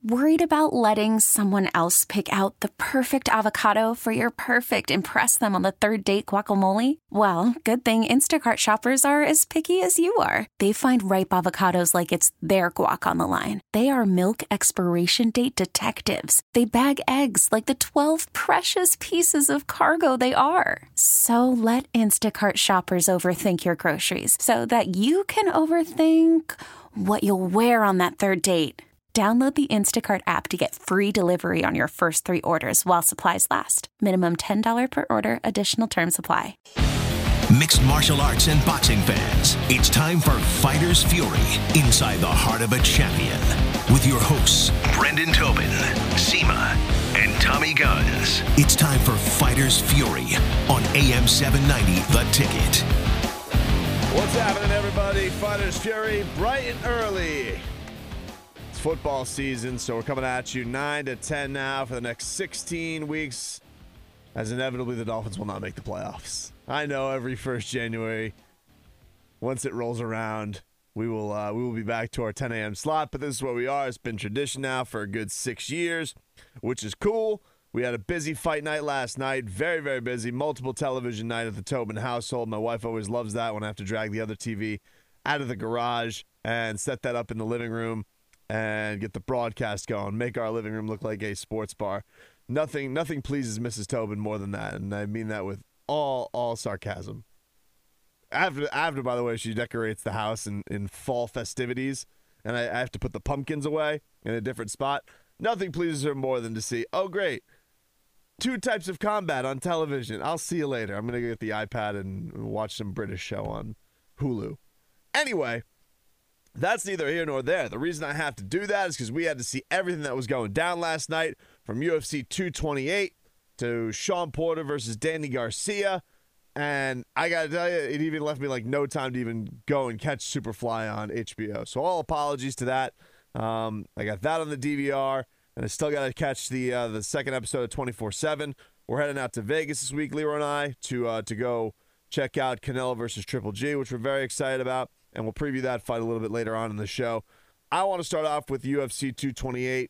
Worried about letting someone else pick out the perfect avocado for your perfect impress them on the third date guacamole? Well, good thing Instacart shoppers are as picky as you are. They find ripe avocados like it's their guac on the line. They are milk expiration date detectives. They bag eggs like the 12 precious pieces of cargo they are. So let Instacart shoppers overthink your groceries so that you can overthink what you'll wear on that third date. Download the Instacart app to get free delivery on your first 3 orders while supplies last. Minimum $10 per order. Additional terms apply. Mixed martial arts and boxing fans, it's time for Fighter's Fury, inside the heart of a champion. With your hosts, Brendan Tobin, Seema, and Tommy Guns. It's time for Fighter's Fury on AM 790, The Ticket. What's happening, everybody? Fighter's Fury, bright and early. Football season, so we're coming at you 9 to 10 now for the next 16 weeks, as inevitably the Dolphins will not make the playoffs. I know every 1st January, once it rolls around, we will be back to our 10 a.m. slot, but this is what we are. It's been tradition now for a good 6 years, which is cool. We had a busy fight night last night, very, very busy, multiple television night at the Tobin household. My wife always loves that when I have to drag the other TV out of the garage and set that up in the living room and get the broadcast going, make our living room look like a sports bar. Nothing pleases Mrs. Tobin more than that, and I mean that with all sarcasm. After, by the way, she decorates the house in fall festivities, and I have to put the pumpkins away in a different spot. Nothing pleases her more than to see, oh, great, 2 types of combat on television. I'll see you later. I'm going to get the iPad and watch some British show on Hulu. Anyway, that's neither here nor there. The reason I have to do that is because we had to see everything that was going down last night, from UFC 228 to Sean Porter versus Danny Garcia. And I got to tell you, it even left me like no time to even go and catch Superfly on HBO. So all apologies to that. I got that on the DVR, and I still got to catch the second episode of 24/7. We're heading out to Vegas this week, Leroy and I, to go check out Canelo versus Triple G, which we're very excited about. And we'll preview that fight a little bit later on in the show. I want to start off with UFC 228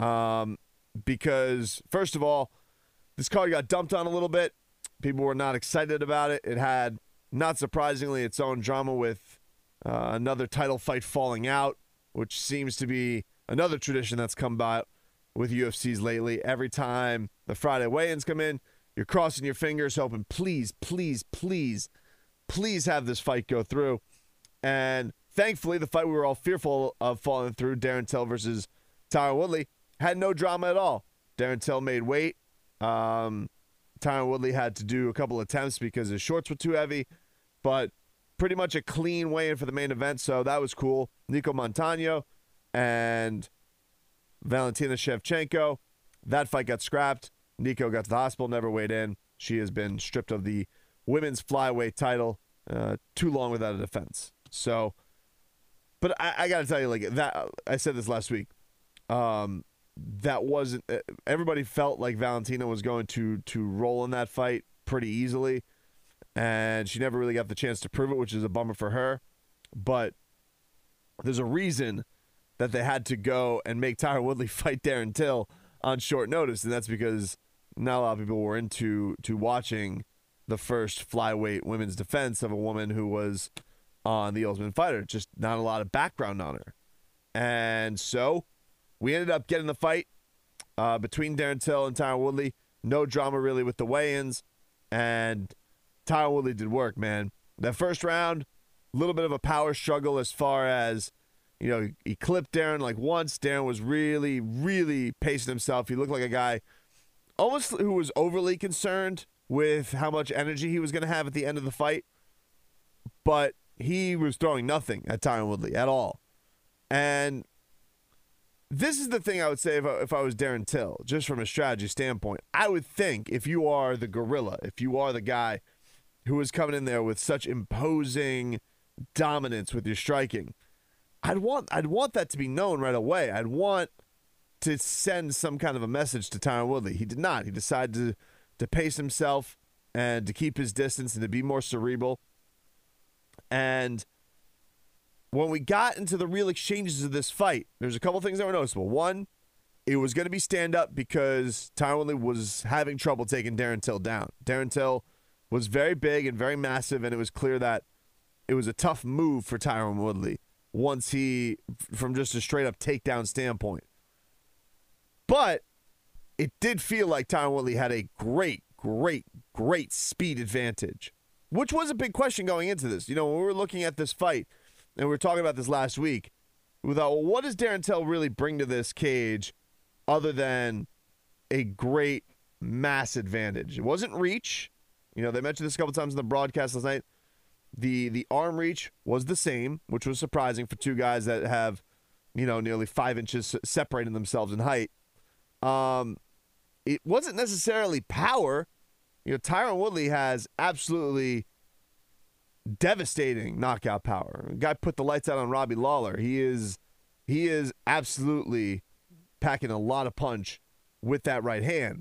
because, first of all, this card got dumped on a little bit. People were not excited about it. It had, not surprisingly, its own drama with another title fight falling out, which seems to be another tradition that's come about with UFCs lately. Every time the Friday weigh-ins come in, you're crossing your fingers, hoping, please, please, please, please have this fight go through. And thankfully, the fight we were all fearful of falling through, Darren Till versus Tyron Woodley, had no drama at all. Darren Till made weight. Tyron Woodley had to do a couple attempts because his shorts were too heavy, but pretty much a clean weigh-in for the main event, so that was cool. Nico Montano and Valentina Shevchenko, that fight got scrapped. Nico got to the hospital, never weighed in. She has been stripped of the women's flyweight title too long without a defense. So, but I got to tell you, like that, I said this last week, that wasn't, everybody felt like Valentina was going to roll in that fight pretty easily, and she never really got the chance to prove it, which is a bummer for her. But there's a reason that they had to go and make Tyron Woodley fight Darren Till on short notice, and that's because not a lot of people were into watching the first flyweight women's defense of a woman who was on The Ultimate Fighter. Just not a lot of background on her. And so we ended up getting the fight between Darren Till and Tyron Woodley. No drama really with the weigh-ins. And Tyron Woodley did work, man. That first round, a little bit of a power struggle as far as, you know, he clipped Darren like once. Darren was really, really pacing himself. He looked like a guy almost who was overly concerned with how much energy he was going to have at the end of the fight. But he was throwing nothing at Tyron Woodley at all. And this is the thing I would say if I was Darren Till, just from a strategy standpoint. I would think if you are the gorilla, if you are the guy who is coming in there with such imposing dominance with your striking, I'd want that to be known right away. I'd want to send some kind of a message to Tyron Woodley. He did not. He decided to pace himself and to keep his distance and to be more cerebral. And when we got into the real exchanges of this fight, there's a couple things that were noticeable. One, it was going to be stand-up because Tyron Woodley was having trouble taking Darren Till down. Darren Till was very big and very massive, and it was clear that it was a tough move for Tyron Woodley once from just a straight-up takedown standpoint. But it did feel like Tyron Woodley had a great speed advantage, which was a big question going into this. When we were looking at this fight, and we were talking about this last week, we thought, well, what does Darren Till really bring to this cage other than a great mass advantage? It wasn't reach. They mentioned this a couple times in the broadcast last night. The arm reach was the same, which was surprising for two guys that have, nearly 5 inches separating themselves in height. It wasn't necessarily power. Tyron Woodley has absolutely devastating knockout power. The guy put the lights out on Robbie Lawler. He is absolutely packing a lot of punch with that right hand.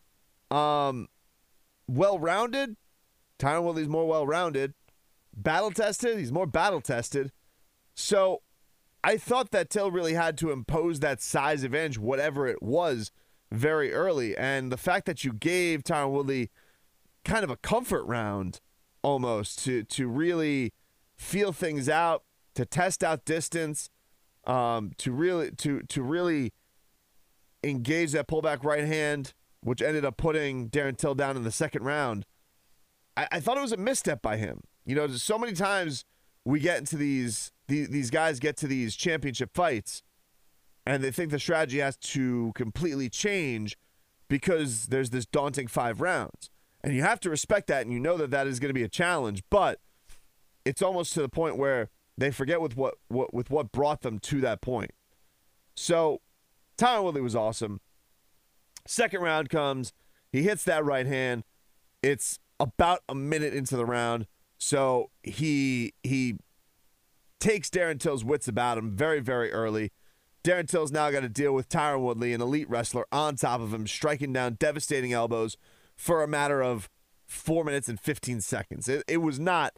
Well-rounded. Tyron Woodley's more well-rounded. Battle-tested. He's more battle-tested. So I thought that Till really had to impose that size advantage, whatever it was, very early. And the fact that you gave Tyron Woodley kind of a comfort round almost to really feel things out, to test out distance, to really engage that pullback right hand, which ended up putting Darren Till down in the second round. I thought it was a misstep by him. So many times we get into these guys get to these championship fights and they think the strategy has to completely change because there's this daunting 5 rounds. And you have to respect that, and you know that is going to be a challenge, but it's almost to the point where they forget with what brought them to that point. So Tyron Woodley was awesome. Second round comes. He hits that right hand. It's about a minute into the round. So he takes Darren Till's wits about him very, very early. Darren Till's now got to deal with Tyron Woodley, an elite wrestler, on top of him, striking down devastating elbows for a matter of 4 minutes and 15 seconds. It was not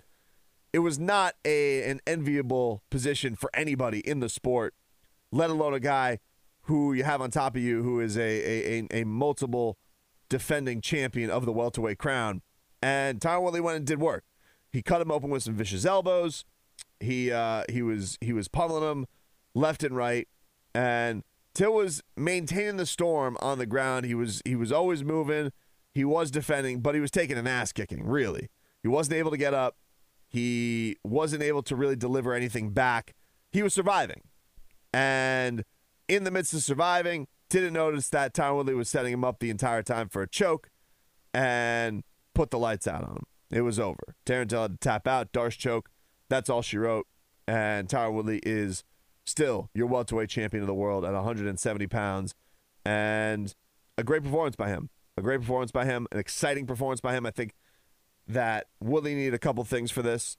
an enviable position for anybody in the sport, let alone a guy who you have on top of you who is a multiple defending champion of the welterweight crown. And Tyron Woodley went and did work. He cut him open with some vicious elbows. He was pummeling him left and right. And Till was maintaining the storm on the ground. He was always moving. He was defending, but he was taking an ass kicking, really. He wasn't able to get up. He wasn't able to really deliver anything back. He was surviving. And in the midst of surviving, didn't notice that Tyron Woodley was setting him up the entire time for a choke and put the lights out on him. It was over. Darren Till had to tap out, Darce choke. That's all she wrote. And Tyron Woodley is still your welterweight champion of the world at 170 pounds. And a great performance by him. An exciting performance by him. I think that Woodley needed a couple things for this.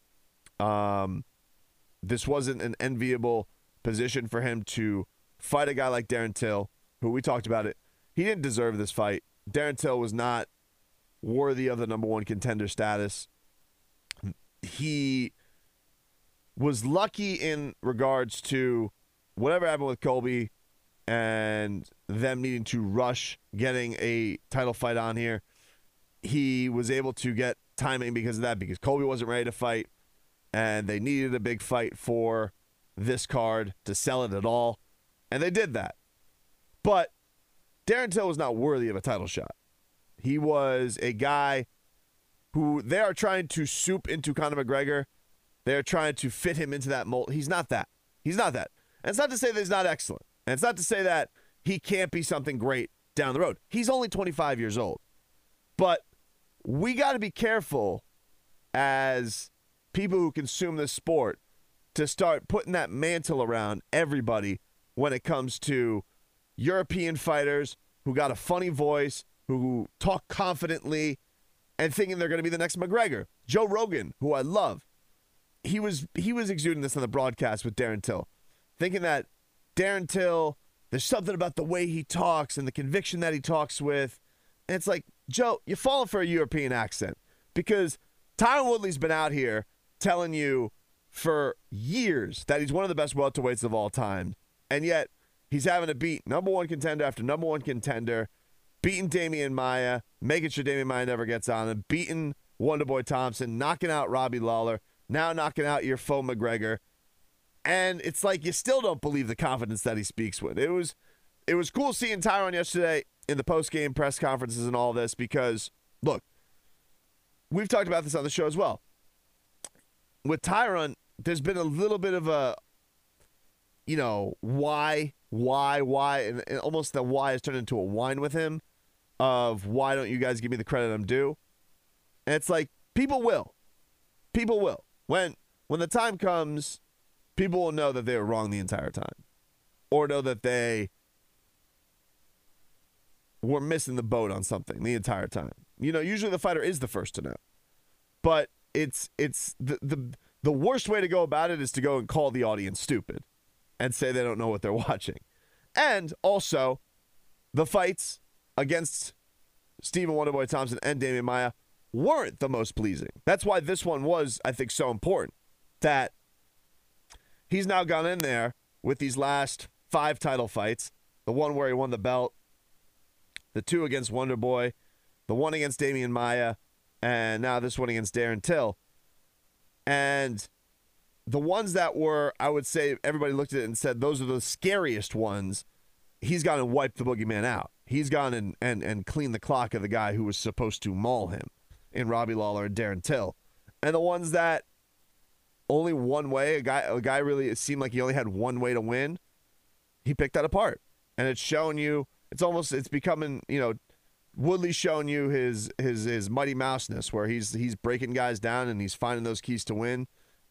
This wasn't an enviable position for him to fight a guy like Darren Till, who we talked about it. He didn't deserve this fight. Darren Till was not worthy of the number one contender status. He was lucky in regards to whatever happened with Colby and them needing to rush getting a title fight on here. He was able to get timing because of that, because Colby wasn't ready to fight, and they needed a big fight for this card to sell it at all, and they did that. But Darren Till was not worthy of a title shot. He was a guy who they are trying to soup into Conor McGregor. They're trying to fit him into that mold. He's not that. And it's not to say that he's not excellent. And it's not to say that he can't be something great down the road. He's only 25 years old. But we got to be careful as people who consume this sport to start putting that mantle around everybody when it comes to European fighters who got a funny voice, who talk confidently, and thinking they're going to be the next McGregor. Joe Rogan, who I love, he was exuding this on the broadcast with Darren Till, thinking that Darren Till, there's something about the way he talks and the conviction that he talks with. And it's like, Joe, you're falling for a European accent, because Tyron Woodley's been out here telling you for years that he's one of the best welterweights of all time. And yet He's having to beat number one contender after number one contender, beating Damian Maia, making sure Damian Maia never gets on him, beating Wonderboy Thompson, knocking out Robbie Lawler, now knocking out your foe McGregor. And it's like you still don't believe the confidence that he speaks with. It was cool seeing Tyron yesterday in the post-game press conferences and all this because, look, we've talked about this on the show as well. With Tyron, there's been a little bit of a, why, and almost the why has turned into a whine with him of why don't you guys give me the credit I'm due? And it's like, people will. People will. When the time comes, people will know that they were wrong the entire time. Or know that they were missing the boat on something the entire time. Usually the fighter is the first to know. But it's the worst way to go about it is to go and call the audience stupid and say they don't know what they're watching. And also, the fights against Stephen Wonderboy Thompson and Damian Maia weren't the most pleasing. That's why this one was, I think, so important. That he's now gone in there with these last 5 title fights. The one where he won the belt, the 2 against Wonderboy, the 1 against Damian Maia, and now this one against Darren Till. And the ones that were, I would say, everybody looked at it and said, those are the scariest ones. He's gone and wiped the boogeyman out. He's gone and cleaned the clock of the guy who was supposed to maul him in Robbie Lawler and Darren Till. And the ones that only one way, a guy really, it seemed like he only had one way to win, he picked that apart. And it's showing you, it's becoming, Woodley's showing you his Mighty Mouseness, where he's breaking guys down and he's finding those keys to win.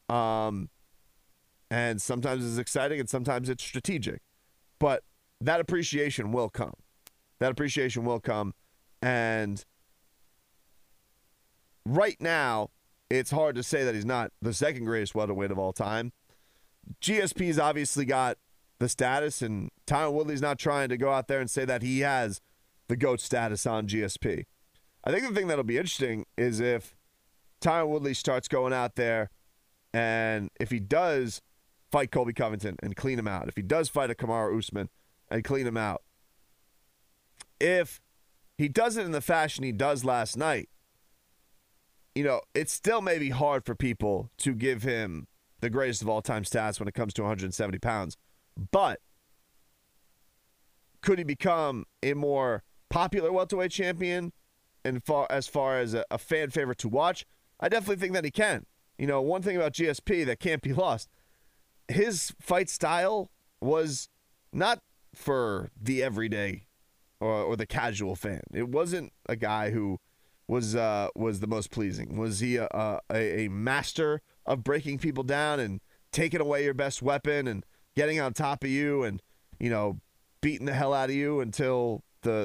And sometimes it's exciting and sometimes it's strategic. But that appreciation will come. That appreciation will come. And right now, it's hard to say that he's not the second greatest welterweight of all time. GSP's obviously got the status, and Tyron Woodley's not trying to go out there and say that he has the GOAT status on GSP. I think the thing that'll be interesting is if Tyron Woodley starts going out there, and if he does fight Colby Covington and clean him out, if he does fight a Kamaru Usman and clean him out, if he does it in the fashion he does last night, it's still maybe hard for people to give him the greatest of all time stats when it comes to 170 pounds. But could he become a more popular welterweight champion and as far as a fan favorite to watch? I definitely think that he can. One thing about GSP that can't be lost, his fight style was not for the everyday or the casual fan. It wasn't a guy who was the most pleasing. Was he a master of breaking people down and taking away your best weapon and getting on top of you and beating the hell out of you until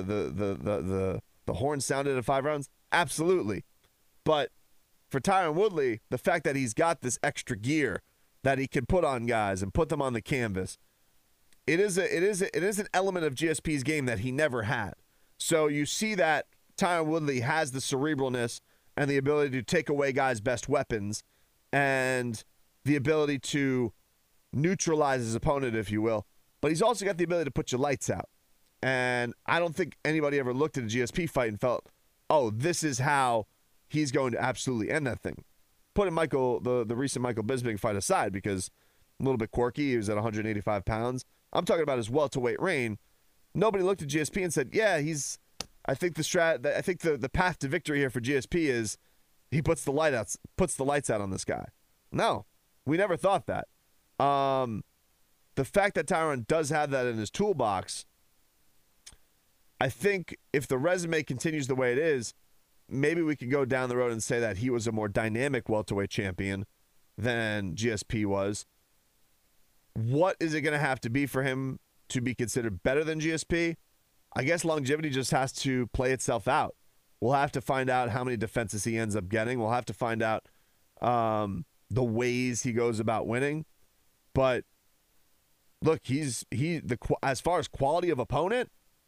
the horn sounded at 5 rounds? Absolutely. But for Tyron Woodley, the fact that he's got this extra gear that he can put on guys and put them on the canvas, it is an element of GSP's game that he never had. So you see that Tyron Woodley has the cerebralness and the ability to take away guys' best weapons and the ability to neutralize his opponent, if you will. But he's also got the ability to put your lights out. And I don't think anybody ever looked at a GSP fight and felt, oh, this is how he's going to absolutely end that thing. Putting the recent Michael Bisping fight aside, because a little bit quirky, he was at 185 pounds. I'm talking about his welterweight reign. Nobody looked at GSP and said, yeah, I think the path to victory here for GSP is he puts the lights out on this guy. No, we never thought that. The fact that Tyron does have that in his toolbox, I think if the resume continues the way it is, maybe we could go down the road and say that he was a more dynamic welterweight champion than GSP was. What is it going to have to be for him to be considered better than GSP? I guess longevity just has to play itself out. We'll have to find out how many defenses he ends up getting. We'll have to find out the ways he goes about winning. But look, as far as quality of opponent,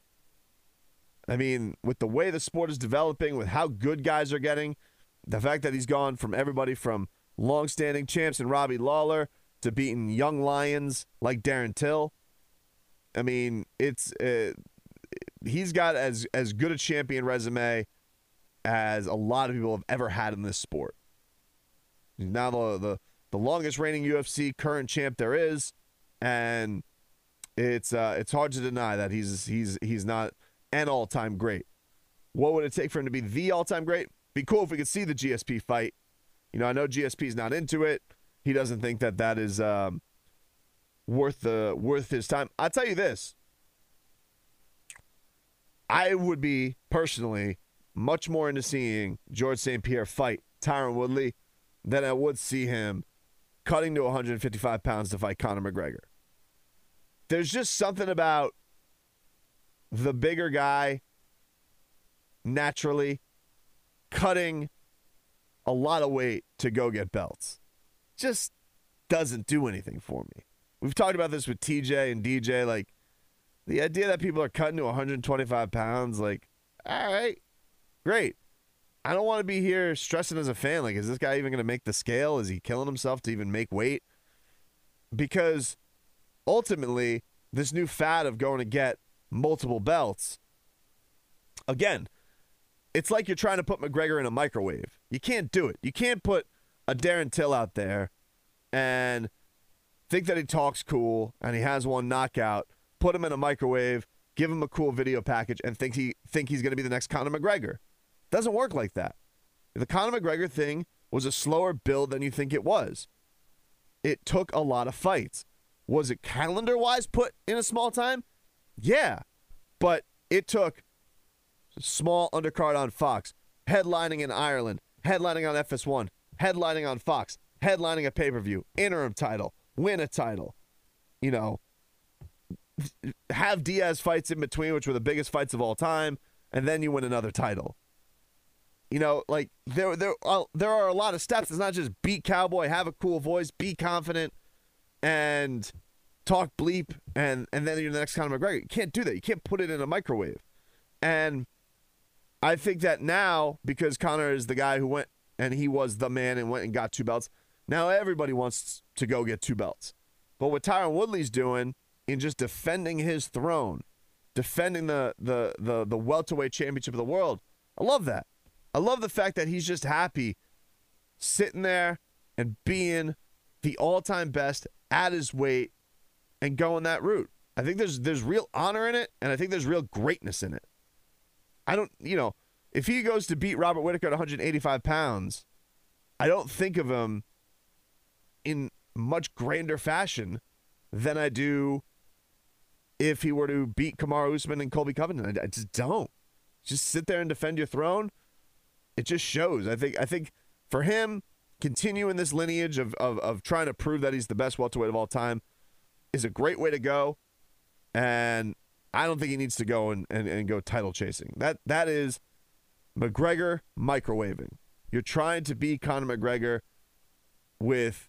I mean, with the way the sport is developing, with how good guys are getting, the fact that he's gone from everybody from long-standing champs and Robbie Lawler to beating young lions like Darren Till, I mean, he's got as good a champion resume as a lot of people have ever had in this sport. He's now the longest reigning UFC current champ there is, and it's hard to deny that he's not an all-time great. What would it take for him to be the all-time great? Be cool if we could see the GSP fight. You know, I know GSP's not into it. He doesn't think that is worth his time. I'll tell you this. I would be personally much more into seeing George St. Pierre fight Tyron Woodley than I would see him cutting to 155 pounds to fight Conor McGregor. There's just something about the bigger guy naturally cutting a lot of weight to go get belts. Just doesn't do anything for me. We've talked about this with TJ and DJ. Like, the idea that people are cutting to 125 pounds, like, all right, great. I don't want to be here stressing as a fan. Like, is this guy even going to make the scale? Is he killing himself to even make weight? Because ultimately, this new fad of going to get multiple belts, again, it's like you're trying to put McGregor in a microwave. You can't do it. You can't put a Darren Till out there and think that he talks cool and he has one knockout, put him in a microwave, give him a cool video package, and think he's going to be the next Conor McGregor. Doesn't work like that. The Conor McGregor thing was a slower build than you think it was. It took a lot of fights. Was it calendar-wise put in a small time? Yeah. But it took small undercard on Fox, headlining in Ireland, headlining on FS1, headlining on Fox, headlining a pay-per-view, interim title, win a title. You know, have Diaz fights in between, which were the biggest fights of all time, and then you win another title. You know, like, there are a lot of steps. It's not just beat Cowboy, have a cool voice, be confident, and talk bleep, and then you're the next Conor McGregor. You can't do that. You can't put it in a microwave. And I think that now, because Conor is the guy who went, and he was the man and went and got 2 belts, now everybody wants to go get 2 belts. But what Tyron Woodley's doing in just defending his throne, defending the welterweight championship of the world, I love that. I love the fact that he's just happy sitting there and being the all-time best at his weight and going that route. I think there's real honor in it, and I think there's real greatness in it. I don't, you know, if he goes to beat Robert Whittaker at 185 pounds, I don't think of him in much grander fashion than I do if he were to beat Kamaru Usman and Colby Covington. I just don't. Just sit there and defend your throne. It just shows. I think for him, continuing this lineage of trying to prove that he's the best welterweight of all time is a great way to go. And I don't think he needs to go and go title chasing. That is McGregor microwaving. You're trying to be Conor McGregor with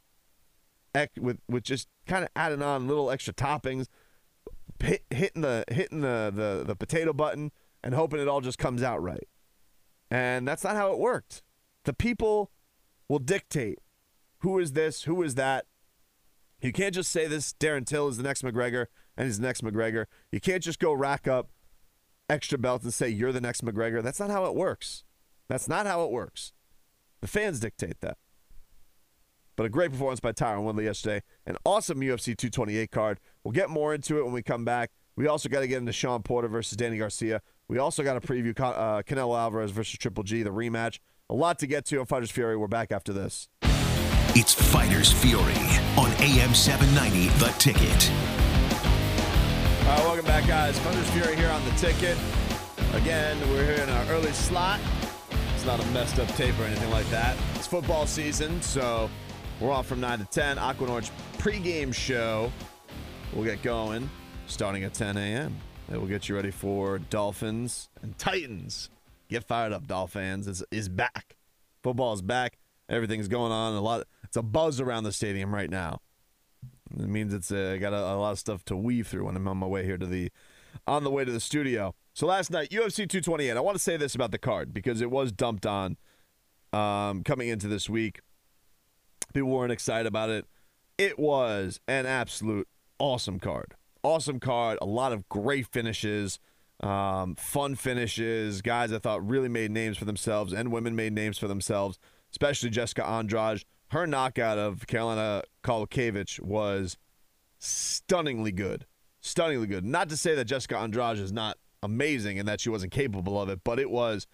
just kind of adding on little extra toppings, hitting the potato button and hoping it all just comes out right. And that's not how it worked. The people will dictate who is this, who is that. You can't just say this Darren Till is the next McGregor and he's the next McGregor. You can't just go rack up extra belts and say you're the next McGregor. That's not how it works. That's not how it works. The fans dictate that. But a great performance by Tyron Woodley yesterday. An awesome UFC 228 card. We'll get more into it when we come back. We also got to get into Sean Porter versus Danny Garcia. We also got to preview Canelo Alvarez versus Triple G, the rematch. A lot to get to on Fighters Fury. We're back after this. It's Fighters Fury on AM 790, The Ticket. All right, welcome back, guys. Fighters Fury here on The Ticket. Again, we're here in our early slot. It's not a messed up tape or anything like that. It's football season, so we're on from 9 to 10. Aqua pregame show will get going starting at 10 a.m. It will get you ready for Dolphins and Titans. Get fired up, Dolphins. Is back. Football is back. Everything's going on. It's a buzz around the stadium right now. It means it's got a lot of stuff to weave through when I'm on my way here on the way to the studio. So last night, UFC 228. I want to say this about the card because it was dumped on coming into this week. People weren't excited about it. It was an absolute awesome card. awesome card, a lot of great finishes, fun finishes, guys I thought really made names for themselves, and women made names for themselves, especially Jessica Andrade. Her knockout of Karolina Kowalkiewicz was stunningly good. Stunningly good. Not to say that Jessica Andrade is not amazing and that she wasn't capable of it, but it was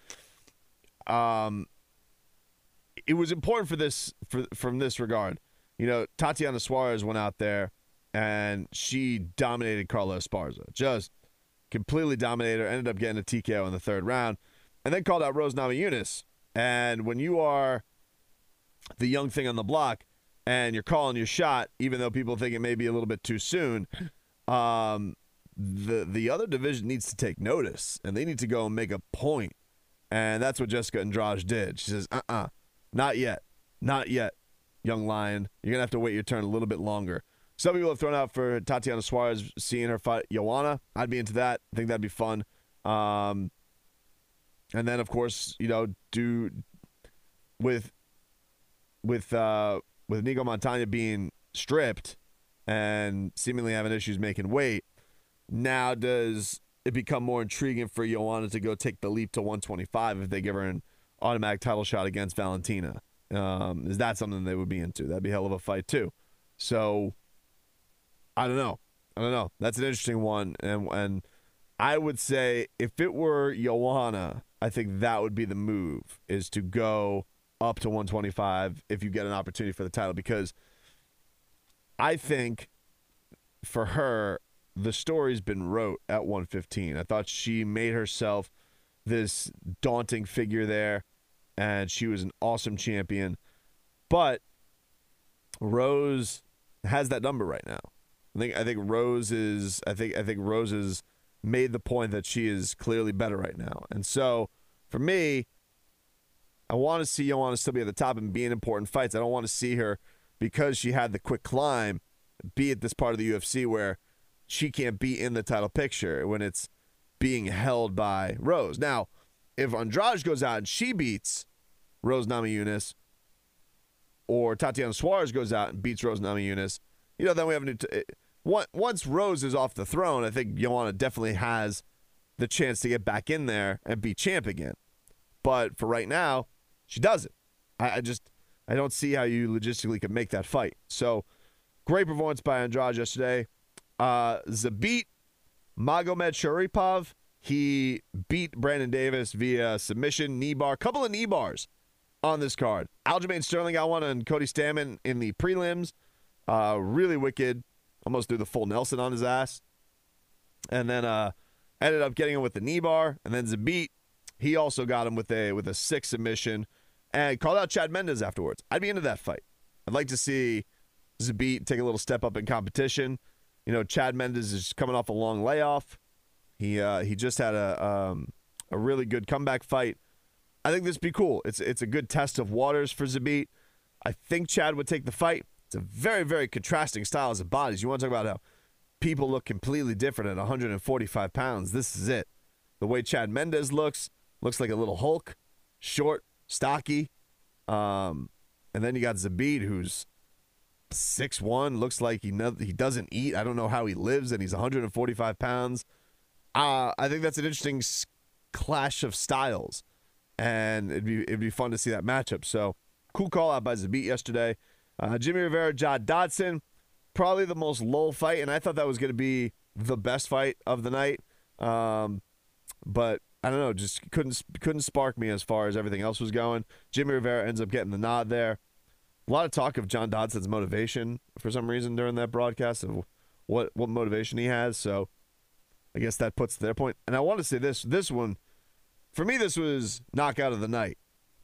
important for this from this regard. You know, Tatiana Suarez went out there and she dominated Carla Esparza. Just completely dominated her, ended up getting a TKO in the third round, and then called out Rose Namajunas. And when you are the young thing on the block and you're calling your shot, even though people think it may be a little bit too soon, the other division needs to take notice, and they need to go and make a point. And that's what Jessica Andrade did. She says, not yet. Not yet, young lion. You're going to have to wait your turn a little bit longer. Some people have thrown out for Tatiana Suarez seeing her fight Joanna. I'd be into that. I think that'd be fun. And then, of course, you know, with Nico Montana being stripped and seemingly having issues making weight, now does it become more intriguing for Joanna to go take the leap to 125 if they give her an automatic title shot against Valentina? Is that something they would be into? That'd be a hell of a fight too. So I don't know. That's an interesting one. And I would say if it were Joanna, I think that would be the move, is to go up to 125 if you get an opportunity for the title, because I think for her, the story's been wrote at 115. I thought she made herself this daunting figure there, and she was an awesome champion. But Rose has that number right now. I think Rose is made the point that she is clearly better right now. And so for me, I want to see Joanna still be at the top and be in important fights. I don't want to see her, because she had the quick climb, be at this part of the UFC where she can't be in the title picture when it's being held by Rose. Now, if Andrade goes out and she beats Rose Namajunas, or Tatiana Suarez goes out and beats Rose Namajunas, you know, then we have a new once Rose is off the throne, I think Joanna definitely has the chance to get back in there and be champ again. But for right now, she doesn't. I don't see how you logistically could make that fight. So, great performance by Andrade yesterday. Zabit Magomedsharipov, he beat Brandon Davis via submission, knee bar, couple of knee bars on this card. Aljamain Sterling got one on Cody Stamann in the prelims. Really wicked. Almost threw the full Nelson on his ass. And then ended up getting him with the knee bar. And then Zabit, he also got him with a sick submission and called out Chad Mendes afterwards. I'd be into that fight. I'd like to see Zabit take a little step up in competition. You know, Chad Mendes is coming off a long layoff. He just had a really good comeback fight. I think this would be cool. It's a good test of waters for Zabit. I think Chad would take the fight. It's a very, very contrasting styles of bodies. You want to talk about how people look completely different at 145 pounds. This is it. The way Chad Mendes looks like a little Hulk, short, stocky. And then you got Zabit, who's 6'1", looks like he doesn't eat. I don't know how he lives, and he's 145 pounds. I think that's an interesting clash of styles, and it'd be fun to see that matchup. So, cool call out by Zabit yesterday. Jimmy Rivera, John Dodson, probably the most lull fight, and I thought that was going to be the best fight of the night. But I don't know, just couldn't spark me as far as everything else was going. Jimmy Rivera ends up getting the nod there. A lot of talk of John Dodson's motivation for some reason during that broadcast, of what motivation he has. So I guess that puts their point. And I want to say this one, for me, this was knockout of the night.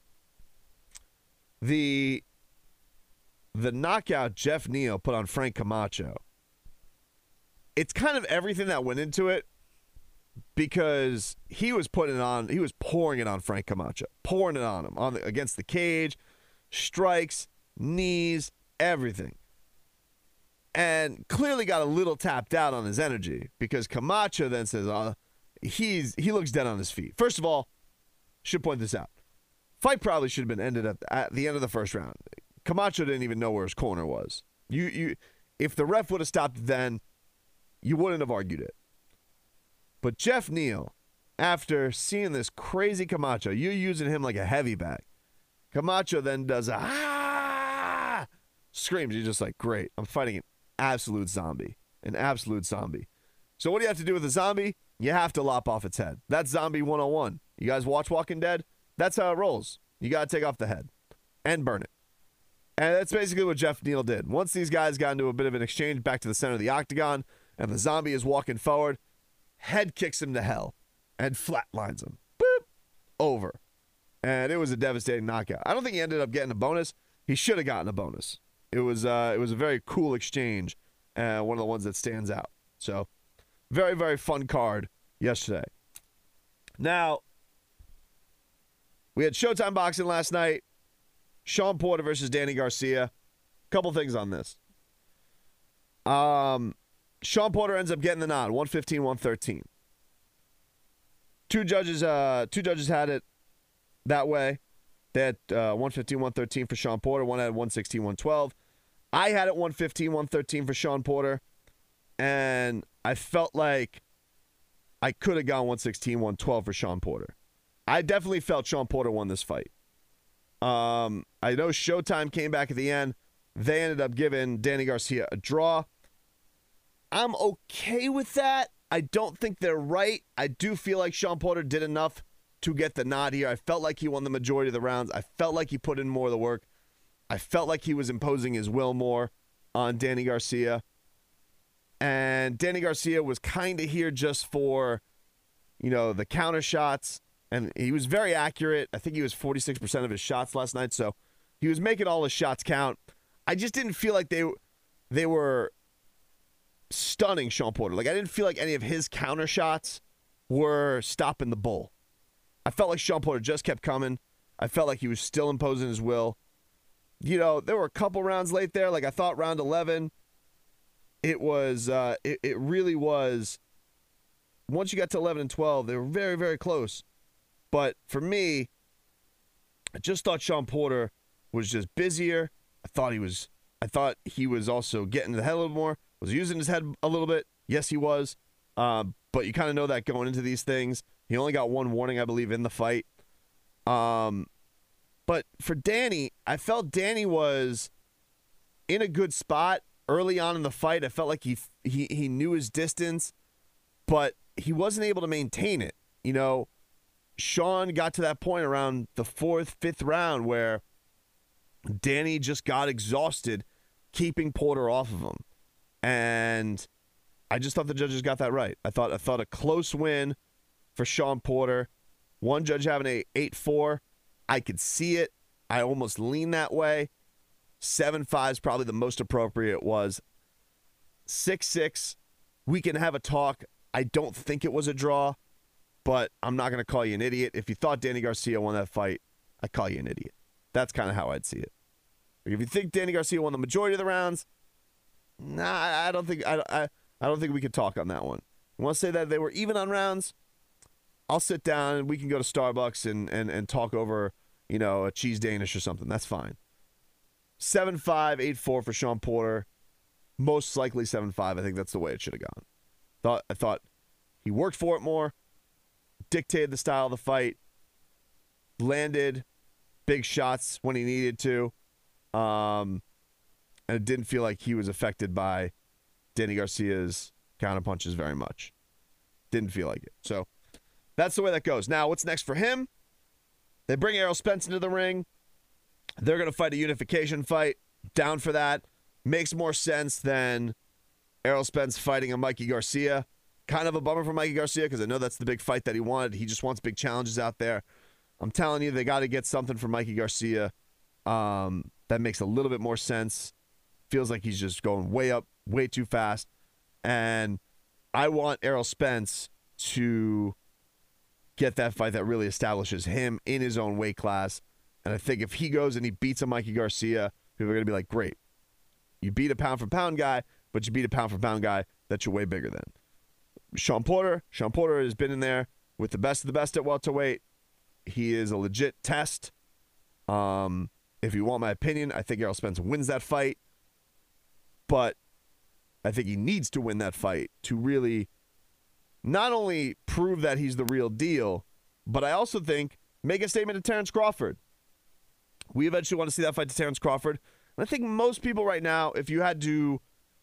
The knockout Jeff Neal put on Frank Camacho. It's kind of everything that went into it, because he was pouring it on Frank Camacho, pouring it on him against the cage, strikes, knees, everything. And clearly got a little tapped out on his energy, because Camacho then says he looks dead on his feet. First of all, should point this out. Fight probably should have been ended at the end of the first round. Camacho didn't even know where his corner was. If the ref would have stopped then, you wouldn't have argued it. But Jeff Neal, after seeing this crazy Camacho, you're using him like a heavy bag. Camacho then does a screams. You're just like, great. I'm fighting an absolute zombie. An absolute zombie. So what do you have to do with a zombie? You have to lop off its head. That's zombie 101. You guys watch Walking Dead? That's how it rolls. You got to take off the head and burn it. And that's basically what Jeff Neal did. Once these guys got into a bit of an exchange back to the center of the octagon, and the zombie is walking forward, head kicks him to hell and flatlines him. Boop. Over. And it was a devastating knockout. I don't think he ended up getting a bonus. He should have gotten a bonus. It was a very cool exchange, one of the ones that stands out. So, very, very fun card yesterday. Now, we had Showtime Boxing last night. Shawn Porter versus Danny Garcia. Couple things on this. Shawn Porter ends up getting the nod, 115-113. Two judges had it that way. They had 115-113 for Shawn Porter. One had 116-112. I had it 115-113 for Shawn Porter, and I felt like I could have gone 116-112 for Shawn Porter. I definitely felt Shawn Porter won this fight. I know Showtime came back at the end. They ended up giving Danny Garcia a draw. I'm okay with that. I don't think they're right. I do feel like Shawn Porter did enough to get the nod here. I felt like he won the majority of the rounds. I felt like he put in more of the work. I felt like he was imposing his will more on Danny Garcia. And Danny Garcia was kind of here just for, the counter shots. And he was very accurate. I think he was 46% of his shots last night. So he was making all his shots count. I just didn't feel like they were stunning Shawn Porter. Like, I didn't feel like any of his counter shots were stopping the bull. I felt like Shawn Porter just kept coming. I felt like he was still imposing his will. There were a couple rounds late there. Like, I thought round 11, it was, it really was, once you got to 11 and 12, they were very, very close. But for me, I just thought Shawn Porter was just busier. I thought he was also getting to the head a little more, was using his head a little bit. Yes, he was. But you kind of know that going into these things. He only got one warning, I believe, in the fight. But for Danny, I felt Danny was in a good spot early on in the fight. I felt like he knew his distance, but he wasn't able to maintain it. Shawn got to that point around the 4th, 5th round where Danny just got exhausted keeping Porter off of him. And I just thought the judges got that right. I thought a close win for Shawn Porter. One judge having a 8-4. I could see it. I almost lean that way. 7-5 is probably the most appropriate. Was 6-6. We can have a talk. I don't think it was a draw. But I'm not going to call you an idiot. If you thought Danny Garcia won that fight, I'd call you an idiot. That's kind of how I'd see it. If you think Danny Garcia won the majority of the rounds, I don't think we could talk on that one. You want to say that they were even on rounds? I'll sit down and we can go to Starbucks and talk over, a cheese Danish or something. That's fine. 7-5, 8-4 for Shawn Porter. Most likely 7-5. I think that's the way it should have gone. I thought he worked for it more. Dictated the style of the fight, landed big shots when he needed to, and it didn't feel like he was affected by Danny Garcia's counterpunches very much. Didn't feel like it. So that's the way that goes. Now, what's next for him? They bring Errol Spence into the ring. They're going to fight a unification fight. Down for that. Makes more sense than Errol Spence fighting a Mikey Garcia. Kind of a bummer for Mikey Garcia because I know that's the big fight that he wanted. He just wants big challenges out there. I'm telling you, they got to get something for Mikey Garcia that makes a little bit more sense. Feels like he's just going way up, way too fast. And I want Errol Spence to get that fight that really establishes him in his own weight class. And I think if he goes and he beats a Mikey Garcia, people are going to be like, great. You beat a pound-for-pound guy, but you beat a pound-for-pound guy that you're way bigger than. Shawn Porter has been in there with the best of the best at welterweight. He is a legit test. If you want my opinion, I think Errol Spence wins that fight. But I think he needs to win that fight to really not only prove that he's the real deal, but I also think make a statement to Terrence Crawford. We eventually want to see that fight to Terrence Crawford. And I think most people right now, if you had to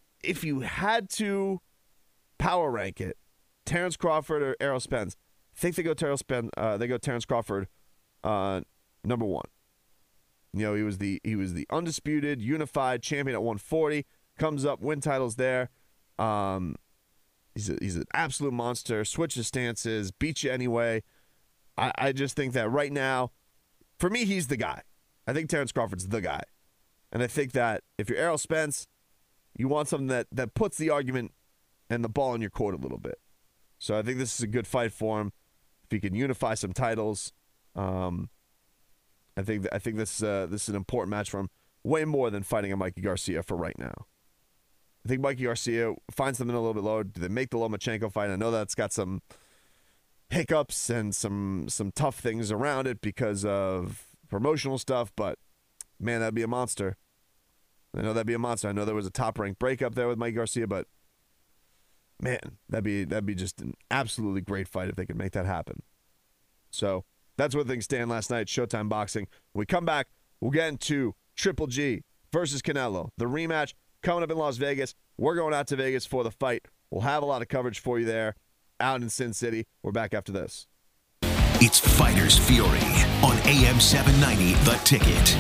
power rank it, Terrence Crawford or Errol Spence, I think they go Terrence Crawford number one. You know, he was the undisputed, unified champion at 140. Comes up, win titles there. He's an absolute monster. Switches stances, beats you anyway. I just think that right now, for me, he's the guy. I think Terrence Crawford's the guy. And I think that if you're Errol Spence, you want something that puts the argument and the ball in your court a little bit. So I think this is a good fight for him. If he can unify some titles, I think this is an important match for him. Way more than fighting a Mikey Garcia for right now. I think Mikey Garcia finds them in a little bit lower. Do they make the Lomachenko fight? I know that's got some hiccups and some tough things around it because of promotional stuff, but man, that'd be a monster. I know that'd be a monster. I know there was a top-ranked breakup there with Mikey Garcia, but man, that'd be just an absolutely great fight if they could make that happen. So that's where things stand last night. Showtime Boxing. When we come back, we'll get into Triple G versus Canelo, the rematch coming up in Las Vegas. We're going out to Vegas for the fight. We'll have a lot of coverage for you there out in Sin City. We're back after this. It's Fighters Fury on AM 790, The Ticket.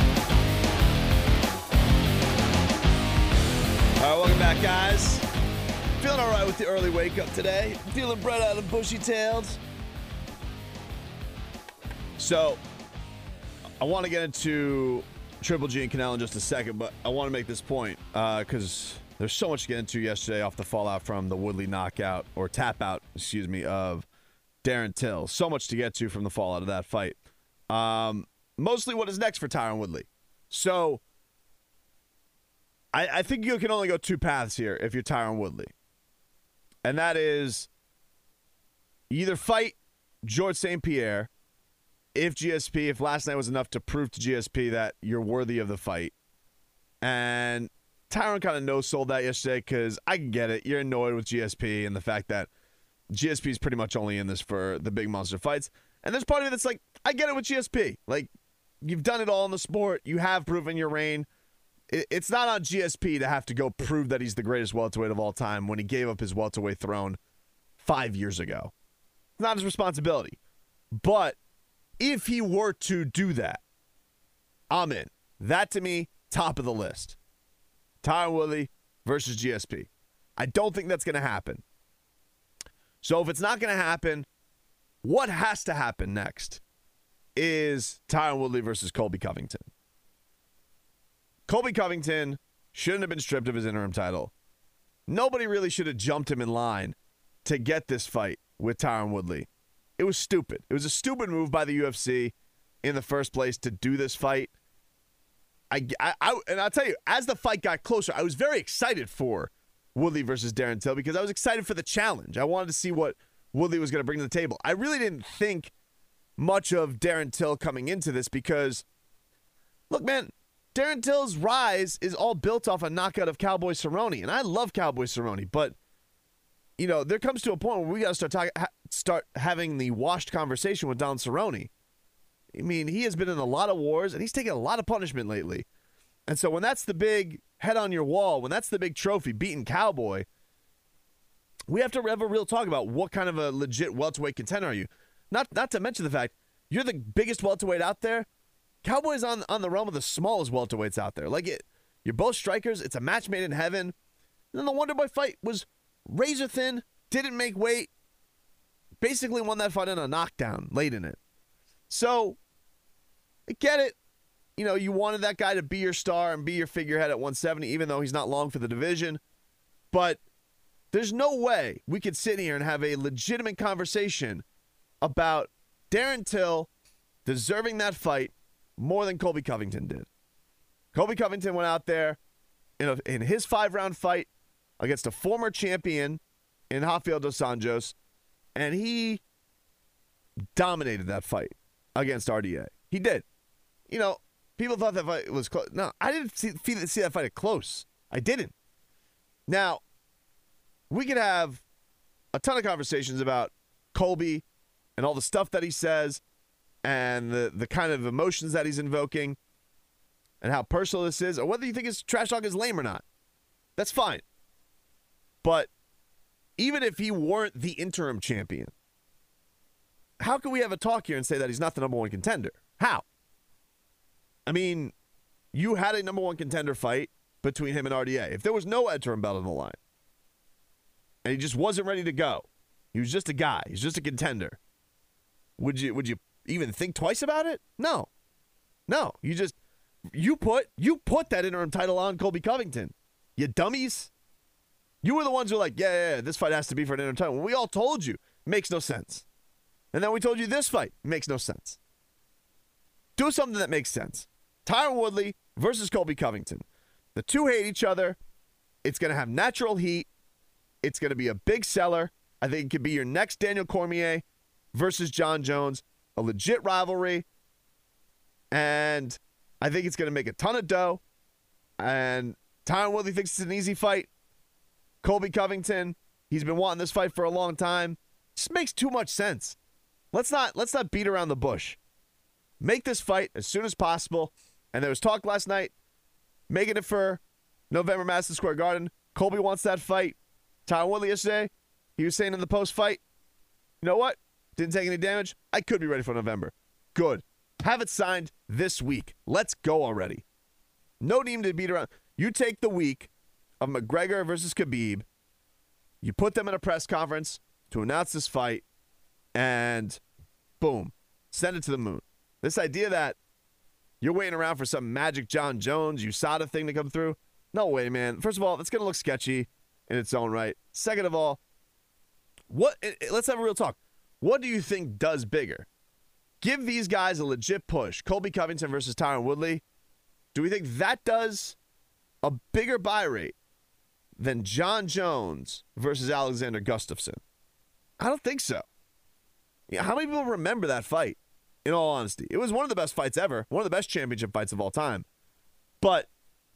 All right, welcome back, guys. Feeling all right with the early wake-up today. Feeling bright out and bushy-tailed. So, I want to get into Triple G and Canelo in just a second, but I want to make this point because there's so much to get into yesterday off the fallout from the Woodley knockout, or tap-out, of Darren Till. So much to get to from the fallout of that fight. Mostly what is next for Tyron Woodley. So, I think you can only go two paths here if you're Tyron Woodley. And that is either fight George St. Pierre if last night was enough to prove to GSP that you're worthy of the fight. And Tyron kind of no-sold that yesterday because I can get it. You're annoyed with GSP and the fact that GSP is pretty much only in this for the big monster fights. And there's part of it that's like, I get it with GSP. Like, you've done it all in the sport. You have proven your reign. It's not on GSP to have to go prove that he's the greatest welterweight of all time when he gave up his welterweight throne 5 years ago. It's not his responsibility. But if he were to do that, I'm in. That, to me, top of the list. Tyron Woodley versus GSP. I don't think that's going to happen. So if it's not going to happen, what has to happen next is Tyron Woodley versus Colby Covington. Colby Covington shouldn't have been stripped of his interim title. Nobody really should have jumped him in line to get this fight with Tyron Woodley. It was stupid. It was a stupid move by the UFC in the first place to do this fight. And I'll tell you, as the fight got closer, I was very excited for Woodley versus Darren Till because I was excited for the challenge. I wanted to see what Woodley was going to bring to the table. I really didn't think much of Darren Till coming into this because, look, man, Darren Till's rise is all built off a knockout of Cowboy Cerrone, and I love Cowboy Cerrone, but you know there comes to a point where we got to start having the washed conversation with Don Cerrone. I mean, he has been in a lot of wars, and he's taken a lot of punishment lately. And so when that's the big head on your wall, when that's the big trophy, beating Cowboy, we have to have a real talk about what kind of a legit welterweight contender are you. Not to mention the fact you're the biggest welterweight out there. Cowboy's on the realm of the smallest welterweights out there. You're both strikers. It's a match made in heaven. And then the Wonderboy fight was razor thin, didn't make weight, basically won that fight in a knockdown late in it. So, I get it. You know, you wanted that guy to be your star and be your figurehead at 170, even though he's not long for the division. But there's no way we could sit here and have a legitimate conversation about Darren Till deserving that fight more than Colby Covington did. Colby Covington went out there in his 5-round fight against a former champion in Rafael dos Anjos, and he dominated that fight against RDA. He did. You know, people thought that fight was close. No, I didn't see that fight close. I didn't. Now, we could have a ton of conversations about Colby and all the stuff that he says and the kind of emotions that he's invoking and how personal this is, or whether you think his trash talk is lame or not. That's fine. But even if he weren't the interim champion, how can we have a talk here and say that he's not the number one contender? How? I mean, you had a number one contender fight between him and RDA. If there was no interim belt on the line, and he just wasn't ready to go, he was just a guy, he's just a contender, would you even think twice about it? No. You put that interim title on Colby Covington. You dummies. You were the ones who were like, yeah, this fight has to be for an interim title. When we all told you, makes no sense. And then we told you this fight makes no sense. Do something that makes sense. Tyron Woodley versus Colby Covington. The two hate each other. It's going to have natural heat. It's going to be a big seller. I think it could be your next Daniel Cormier versus John Jones. A legit rivalry. And I think it's going to make a ton of dough. And Tyron Woodley thinks it's an easy fight. Colby Covington, he's been wanting this fight for a long time. Just makes too much sense. Let's not beat around the bush. Make this fight as soon as possible. And there was talk last night, making it for November, Madison Square Garden. Colby wants that fight. Tyron Woodley yesterday, he was saying in the post-fight, you know what? Didn't take any damage. I could be ready for November. Good. Have it signed this week. Let's go already. No need to beat around. You take the week of McGregor versus Khabib. You put them in a press conference to announce this fight, and boom, send it to the moon. This idea that you're waiting around for some magic John Jones, USADA thing to come through, no way, man. First of all, it's going to look sketchy in its own right. Second of all, let's have a real talk. What do you think does bigger? Give these guys a legit push. Colby Covington versus Tyron Woodley. Do we think that does a bigger buy rate than John Jones versus Alexander Gustafsson? I don't think so. How many people remember that fight, in all honesty? It was one of the best fights ever, one of the best championship fights of all time. But,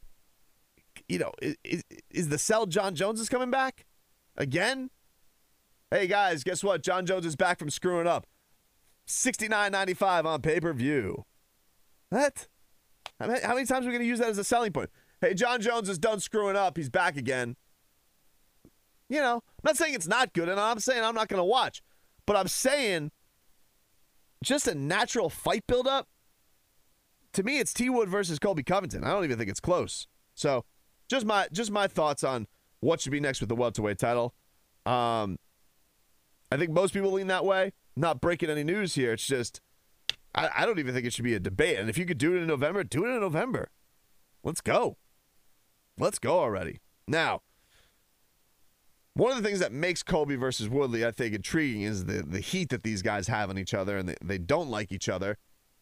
is the sell John Jones is coming back again? Hey, guys, guess what? John Jones is back from screwing up. $69.95 on pay-per-view. What? How many times are we going to use that as a selling point? Hey, John Jones is done screwing up. He's back again. I'm not saying it's not good, and I'm saying I'm not going to watch. But I'm saying just a natural fight buildup, to me, it's T. Wood versus Colby Covington. I don't even think it's close. So just my thoughts on what should be next with the welterweight title. I think most people lean that way. Not breaking any news here. It's just, I don't even think it should be a debate. And if you could do it in November, do it in November. Let's go. Let's go already. Now, one of the things that makes Colby versus Woodley, I think, intriguing is the heat that these guys have on each other, and they don't like each other.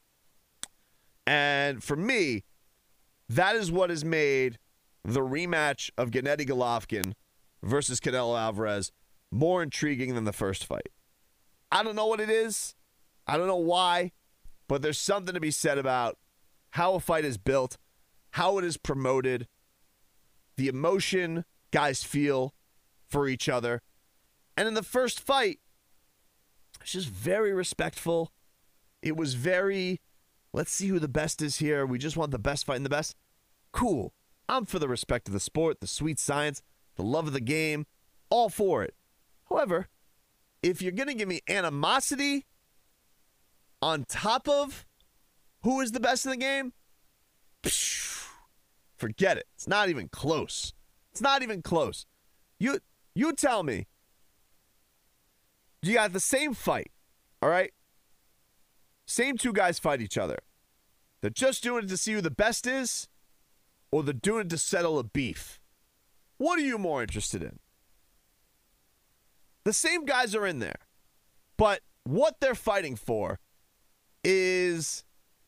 And for me, that is what has made the rematch of Gennady Golovkin versus Canelo Alvarez more intriguing than the first fight. I don't know what it is. I don't know why, but there's something to be said about how a fight is built, how it is promoted, the emotion guys feel for each other. And in the first fight, it's just very respectful. It was very, let's see who the best is here. We just want the best fight and the best. Cool. I'm for the respect of the sport, the sweet science, the love of the game, all for it. However, if you're going to give me animosity on top of who is the best in the game, forget it. It's not even close. It's not even close. You tell me, you got the same fight, all right? Same two guys fight each other. They're just doing it to see who the best is, or they're doing it to settle a beef. What are you more interested in? The same guys are in there, but what they're fighting for is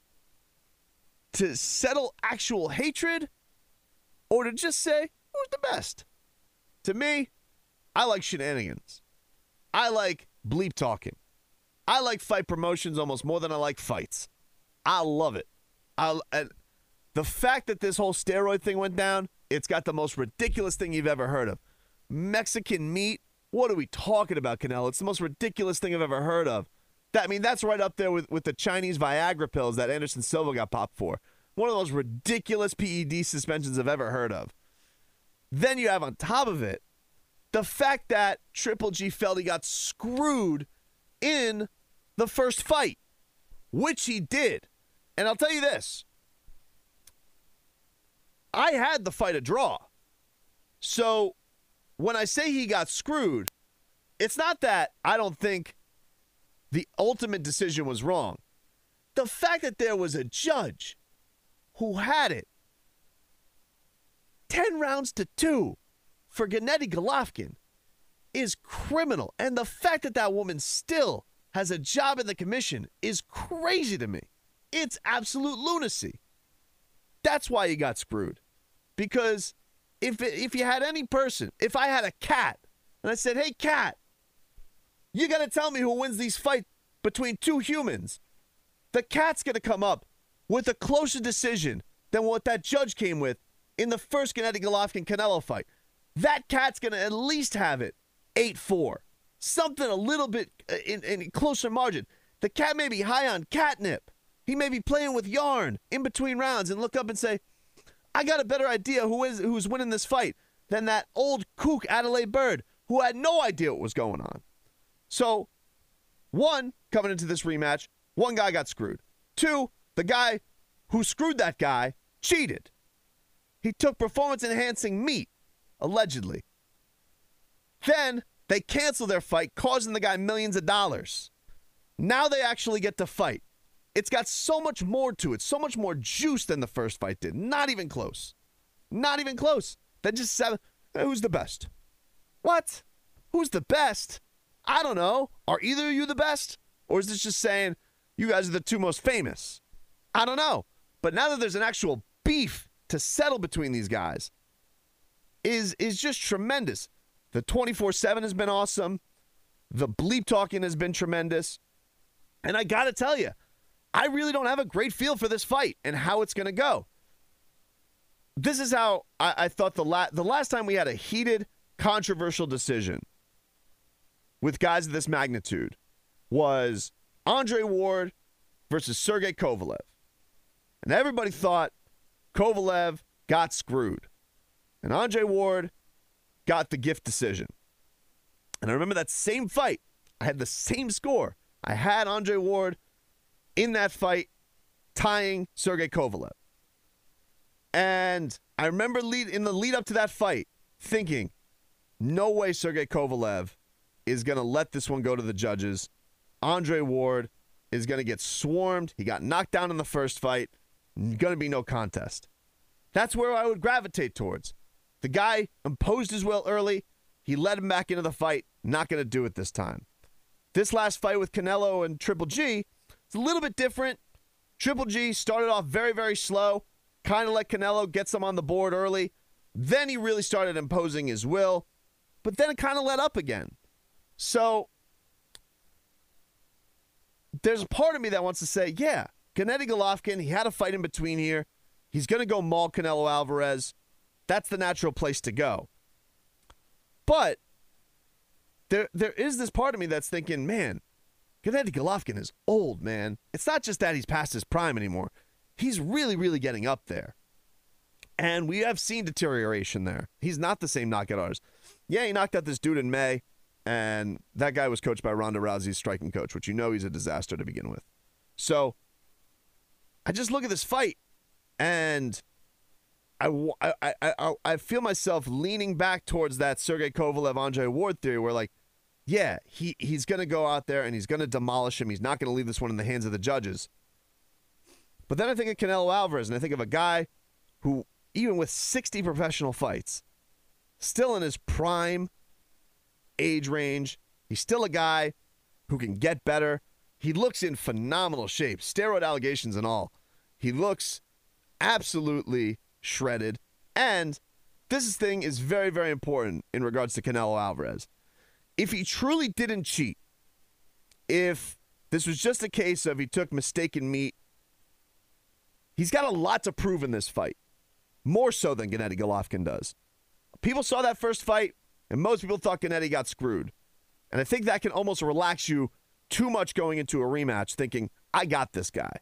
to settle actual hatred or to just say, who's the best? To me, I like shenanigans. I like bleep talking. I like fight promotions almost more than I like fights. I love it. And the fact that this whole steroid thing went down It's got the most ridiculous thing you've ever heard of. Mexican meat? What are we talking about, Canelo? It's the most ridiculous thing I've ever heard of. That's right up there with the Chinese Viagra pills that Anderson Silva got popped for. One of those ridiculous PED suspensions I've ever heard of. Then you have on top of it the fact that Triple G felt he got screwed in the first fight, which he did. And I'll tell you this. I had the fight a draw. So when I say he got screwed, it's not that I don't think the ultimate decision was wrong. The fact that there was a judge who had it 10 rounds to 2 for Gennady Golovkin is criminal. And the fact that that woman still has a job in the commission is crazy to me. It's absolute lunacy. That's why he got screwed. Because if you had any person, if I had a cat, and I said, hey, cat, you got to tell me who wins these fights between two humans, the cat's going to come up with a closer decision than what that judge came with in the first Gennady Golovkin-Canelo fight. That cat's going to at least have it 8-4. Something a little bit in closer margin. The cat may be high on catnip. He may be playing with yarn in between rounds and look up and say, I got a better idea who's winning this fight than that old kook Adelaide Bird who had no idea what was going on. So, one, coming into this rematch, one guy got screwed. Two, the guy who screwed that guy cheated. He took performance-enhancing meat, allegedly. Then they canceled their fight, causing the guy millions of dollars. Now they actually get to fight. It's got so much more to it, so much more juice than the first fight did. Not even close. Not even close. Then just said, who's the best? What? Who's the best? I don't know. Are either of you the best? Or is this just saying you guys are the two most famous? I don't know. But now that there's an actual beef to settle between these guys is just tremendous. The 24/7 has been awesome. The bleep talking has been tremendous. And I got to tell you, I really don't have a great feel for this fight and how it's going to go. This is how I thought the last time we had a heated, controversial decision with guys of this magnitude was Andre Ward versus Sergey Kovalev. And everybody thought Kovalev got screwed. And Andre Ward got the gift decision. And I remember that same fight. I had the same score. I had Andre Ward in that fight tying Sergey Kovalev. And I remember in the lead up to that fight thinking, no way Sergey Kovalev is going to let this one go to the judges. Andre Ward is going to get swarmed. He got knocked down in the first fight. Going to be no contest. That's where I would gravitate towards. The guy imposed his will early. He led him back into the fight. Not going to do it this time. This last fight with Canelo and Triple G, it's a little bit different. Triple G started off very, very slow. Kind of let Canelo get some on the board early. Then he really started imposing his will. But then it kind of let up again. So there's a part of me that wants to say, yeah, Gennady Golovkin, he had a fight in between here. He's going to go maul Canelo Alvarez. That's the natural place to go. But there is this part of me that's thinking, man, Gennady Golovkin is old, man. It's not just that he's past his prime anymore. He's really, really getting up there. And we have seen deterioration there. He's not the same knockout artist. Yeah, he knocked out this dude in May, and that guy was coached by Ronda Rousey's striking coach, which you know he's a disaster to begin with. So I just look at this fight, and I feel myself leaning back towards that Sergey Kovalev, Andre Ward theory where, like, yeah, he's going to go out there and he's going to demolish him. He's not going to leave this one in the hands of the judges. But then I think of Canelo Alvarez, and I think of a guy who, even with 60 professional fights, still in his prime age range, he's still a guy who can get better. He looks in phenomenal shape, steroid allegations and all. He looks absolutely shredded. And this thing is very, very important in regards to Canelo Alvarez. If he truly didn't cheat, if this was just a case of he took mistaken meat, he's got a lot to prove in this fight. more so than Gennady Golovkin does. People saw that first fight, and most people thought Gennady got screwed. And I think that can almost relax you too much going into a rematch, thinking, I got this guy.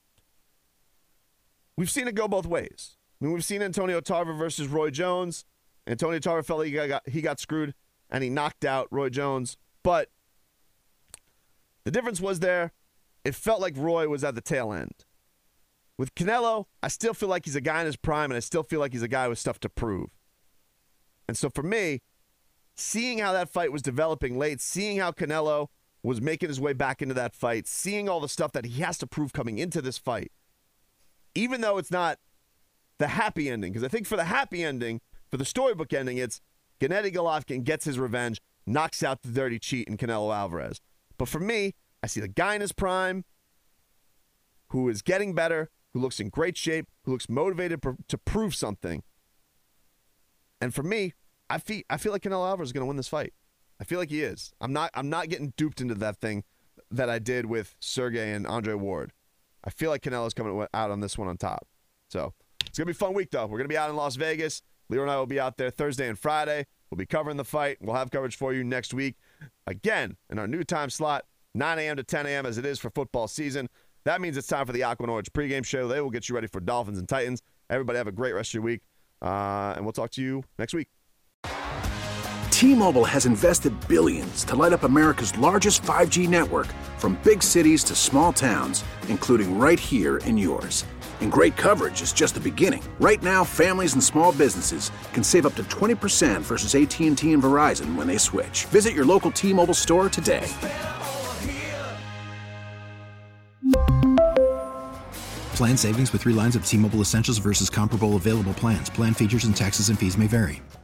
We've seen it go both ways. I mean, we've seen Antonio Tarver versus Roy Jones. Antonio Tarver felt like he got screwed, and he knocked out Roy Jones. But the difference was there, it felt like Roy was at the tail end. With Canelo, I still feel like he's a guy in his prime, and I still feel like he's a guy with stuff to prove. And so for me, seeing how that fight was developing late, seeing how Canelo was making his way back into that fight, seeing all the stuff that he has to prove coming into this fight, even though it's not the happy ending, because I think for the happy ending, for the storybook ending, it's Gennady Golovkin gets his revenge, knocks out the dirty cheat in Canelo Alvarez. But for me, I see the guy in his prime who is getting better, who looks in great shape, who looks motivated to prove something. And for me, I feel like Canelo Alvarez is going to win this fight. I feel like he is. I'm not getting duped into that thing that I did with Sergey and Andre Ward. I feel like Canelo's coming out on this one on top. So it's going to be a fun week, though. We're going to be out in Las Vegas. Leo and I will be out there Thursday and Friday. We'll be covering the fight. We'll have coverage for you next week. Again, in our new time slot, 9 a.m. to 10 a.m. as it is for football season. That means it's time for the Aqua and Orange pregame show. They will get you ready for Dolphins and Titans. Everybody have a great rest of your week, and we'll talk to you next week. T-Mobile has invested billions to light up America's largest 5G network, from big cities to small towns, including right here in yours. And great coverage is just the beginning. Right now, families and small businesses can save up to 20% versus AT&T and Verizon when they switch. Visit your local T-Mobile store today. Plan savings with 3 lines of T-Mobile Essentials versus comparable available plans. Plan features and taxes and fees may vary.